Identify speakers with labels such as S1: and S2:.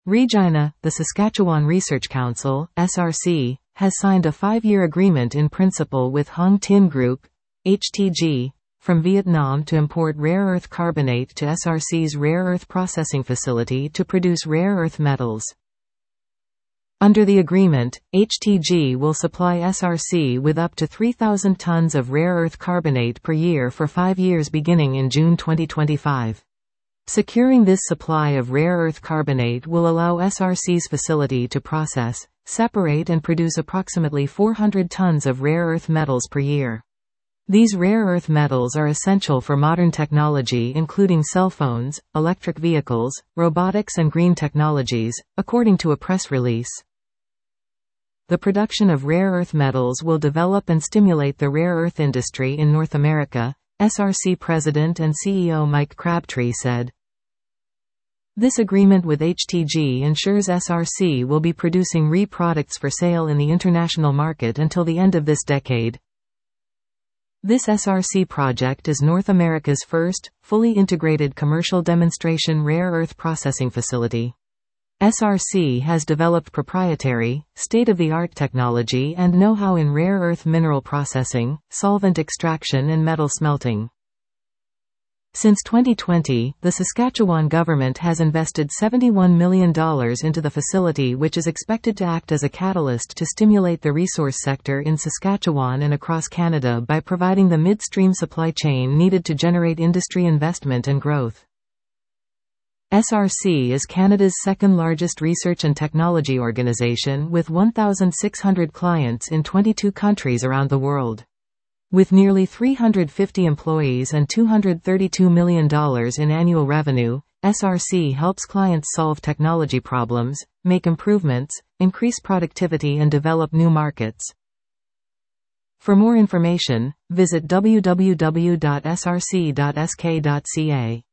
S1: Regina, the Saskatchewan Research Council, SRC, has signed a 5-year agreement in principle with Hung Tin Group, HTG, from Vietnam to import rare earth carbonate to SRC's rare earth processing facility to produce rare earth metals. Under the agreement, HTG will supply SRC with up to 3,000 tons of rare earth carbonate per year for 5 years beginning in June 2025. Securing this supply of rare earth carbonate will allow SRC's facility to process, separate and produce approximately 400 tons of rare earth metals per year. These rare earth metals are essential for modern technology including cell phones, electric vehicles, robotics and green technologies, according to a press release. The production of rare earth metals will develop and stimulate the rare earth industry in North America, SRC President and CEO Mike Crabtree said. This agreement with HTG ensures SRC will be producing products for sale in the international market until the end of this decade. This SRC project is North America's first, fully integrated commercial demonstration rare earth processing facility. SRC has developed proprietary, state-of-the-art technology and know-how in rare earth mineral processing, solvent extraction and metal smelting. Since 2020, the Saskatchewan government has invested $71 million into the facility, which is expected to act as a catalyst to stimulate the resource sector in Saskatchewan and across Canada by providing the midstream supply chain needed to generate industry investment and growth. SRC is Canada's second-largest research and technology organization with 1,600 clients in 22 countries around the world. With nearly 350 employees and $232 million in annual revenue, SRC helps clients solve technology problems, make improvements, increase productivity and develop new markets. For more information, visit www.src.sk.ca.